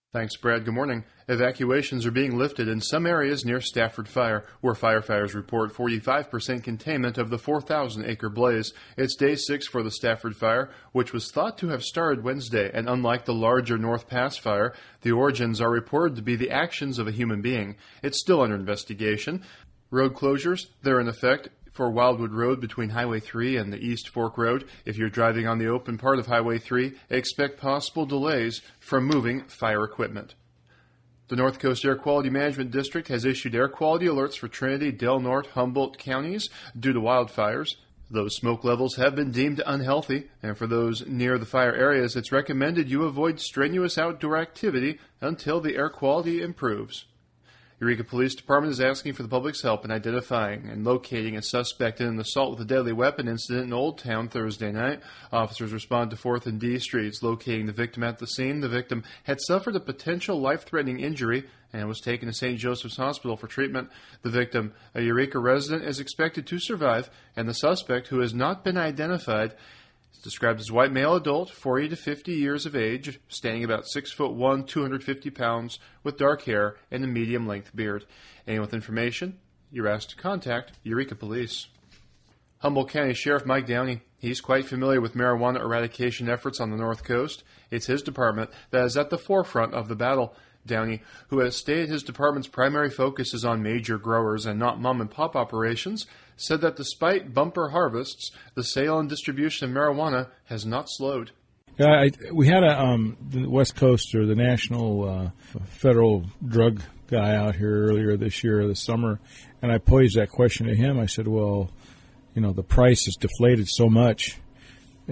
Thanks, Brad. Good morning. Evacuations are being lifted in some areas near Stafford Fire, where firefighters report 45% containment of the 4,000-acre blaze. It's day 6 for the Stafford Fire, which was thought to have started Wednesday, and unlike the larger North Pass Fire, the origins are reported to be the actions of a human being. It's still under investigation. Road closures, they're in effect for Wildwood Road between Highway 3 and the East Fork Road. If you're driving on the open part of Highway 3, expect possible delays from moving fire equipment. The North Coast Air Quality Management District has issued air quality alerts for Trinity, Del Norte, Humboldt counties due to wildfires. Those smoke levels have been deemed unhealthy, and for those near the fire areas, it's recommended you avoid strenuous outdoor activity until the air quality improves. Eureka Police Department is asking for the public's help in identifying and locating a suspect in an assault with a deadly weapon incident in Old Town Thursday night. Officers respond to 4th and D Streets, locating the victim at the scene. The victim had suffered a potential life-threatening injury and was taken to St. Joseph's Hospital for treatment. The victim, a Eureka resident, is expected to survive, and the suspect, who has not been identified, is described as white male adult, 40 to 50 years of age, standing about 6'1", 250 pounds, with dark hair and a medium-length beard. Anyone with information, you're asked to contact Eureka Police. Humboldt County Sheriff Mike Downey, he's quite familiar with marijuana eradication efforts on the North Coast. It's his department that is at the forefront of the battle. Downey, who has stated his department's primary focus is on major growers and not mom-and-pop operations, said that despite bumper harvests, the sale and distribution of marijuana has not slowed. Yeah, we had the West Coast, or the National Federal Drug guy out here earlier this summer, and I posed that question to him. I said, well, the price is deflated so much. I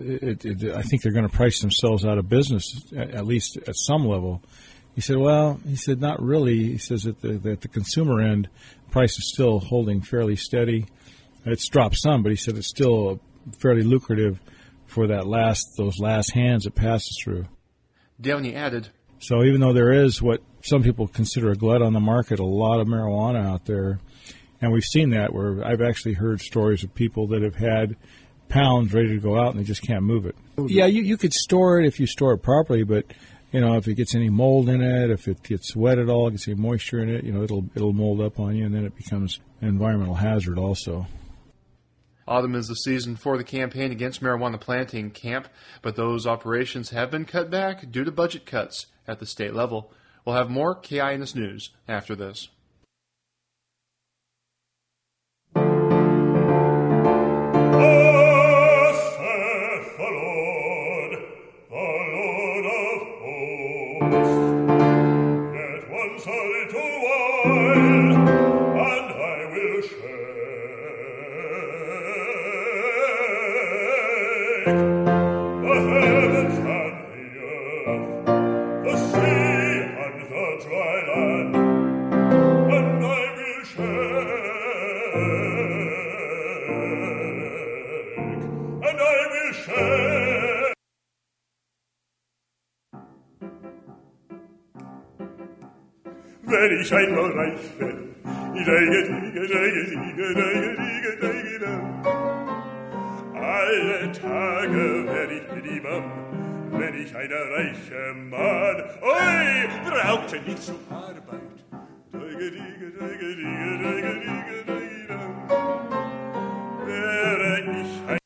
think they're going to price themselves out of business, at least at some level. He said, not really. He says at the consumer end, price is still holding fairly steady. It's dropped some, but he said it's still fairly lucrative for those last hands it passes through. Downey added, so even though there is what some people consider a glut on the market, a lot of marijuana out there, and we've seen that where I've actually heard stories of people that have had pounds ready to go out and they just can't move it. Yeah, you could store it if you store it properly, but if it gets any mold in it, if it gets wet at all, gets any moisture in it, it'll mold up on you, and then it becomes an environmental hazard also. Autumn is the season for the campaign against marijuana planting camp, but those operations have been cut back due to budget cuts at the state level. We'll have more KINS News after this. Wenn ich einmal reich werde, alle Tage werde ich mit ihm wenn ich ein reicher Mann, oi, brauchte nicht zu Arbeit. Wäre ich ein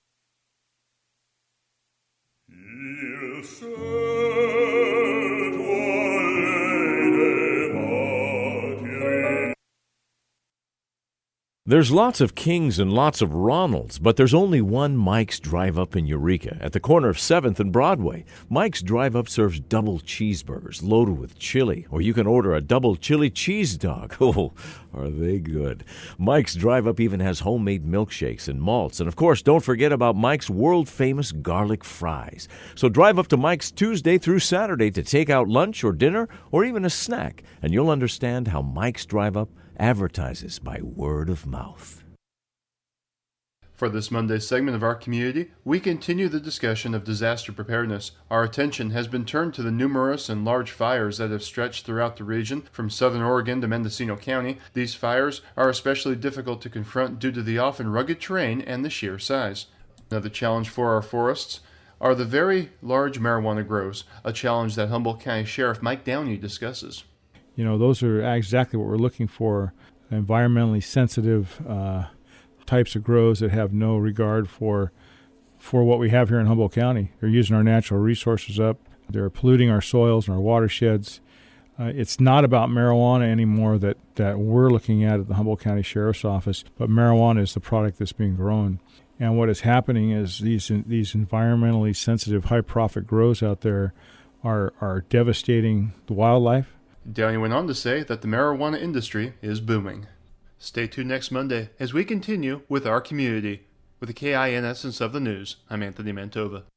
There's lots of Kings and lots of Ronalds, but there's only one Mike's Drive Up in Eureka at the corner of 7th and Broadway. Mike's Drive Up serves double cheeseburgers loaded with chili, or you can order a double chili cheese dog. Oh, are they good. Mike's Drive Up even has homemade milkshakes and malts. And, of course, don't forget about Mike's world-famous garlic fries. So drive up to Mike's Tuesday through Saturday to take out lunch or dinner or even a snack, and you'll understand how Mike's Drive Up advertises by word of mouth. For this Monday's segment of Our Community, we continue the discussion of disaster preparedness. Our attention has been turned to the numerous and large fires that have stretched throughout the region from southern Oregon to Mendocino County. These fires are especially difficult to confront due to the often rugged terrain and the sheer size. Another challenge for our forests are the very large marijuana grows, a challenge that Humboldt County Sheriff Mike Downey discusses. You know, those are exactly what we're looking for, environmentally sensitive types of grows that have no regard for what we have here in Humboldt County. They're using our natural resources up. They're polluting our soils and our watersheds. It's not about marijuana anymore that we're looking at the Humboldt County Sheriff's Office, but marijuana is the product that's being grown. And what is happening is these environmentally sensitive, high-profit grows out there are devastating the wildlife. Downey went on to say that the marijuana industry is booming. Stay tuned next Monday as we continue with our community. With the KIN Essence of the News, I'm Anthony Mantova.